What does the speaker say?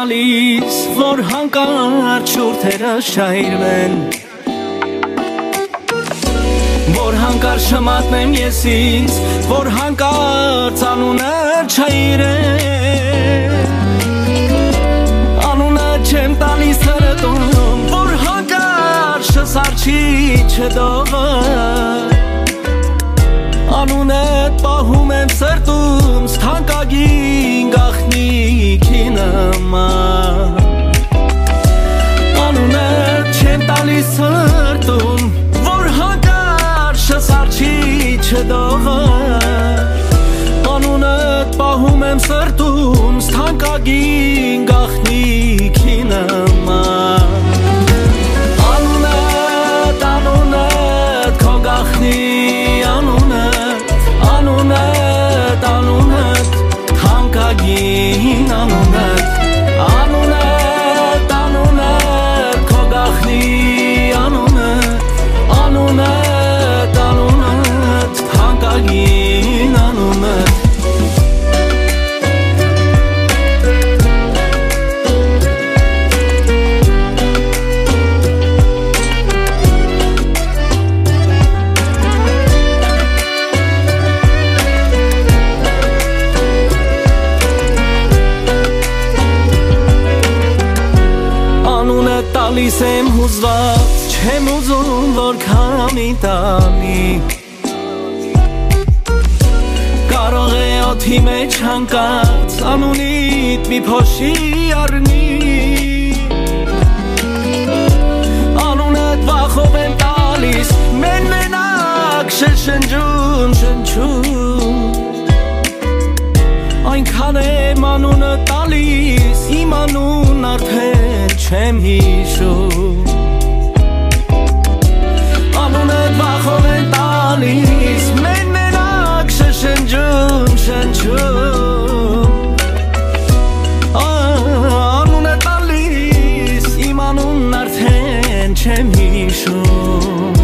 տալիս, որ հանկարծ շուրթերը շայրվեն, որ հանկարծ չմատնեմ ես ինձ, որ հանկարծ անունը չայրեն, անունը չեմ տալիս հրտում, որ հանկարծ չսարչի չդողը, անունդ պահում եմ սրտում, սթանկագին գախնիքի նման, անունդ չեմ տալիս հրտում, որ հանկարծ չսարչի չդողը, անունդ պահում եմ սրտում, սթանկագին գախնիքի նման, անունդ, անունդ, քո գախնի անունդ, անունդ, թանկագին անունդ, անունդ, անունդ, քո գախնի անունդ, անունդ, անունդ, թանկագին անունդ տալիս եմ հուզված, չեմ ուզում, որ քամի տանի, կարող է օդի մեջ հանկարծ անունիդ մի փոշի առնի, անունդ վախով եմ տալիս, մենակ շշնջում, շնչում, այնքան եմ անունը տալիս, իմ անուն արդեն չեմ հիշում, անունդ վախով եմ տալիս, մենակ շշնջում, շնչում, անունը տալիս, իմ անունն արդեն չեմ հիշում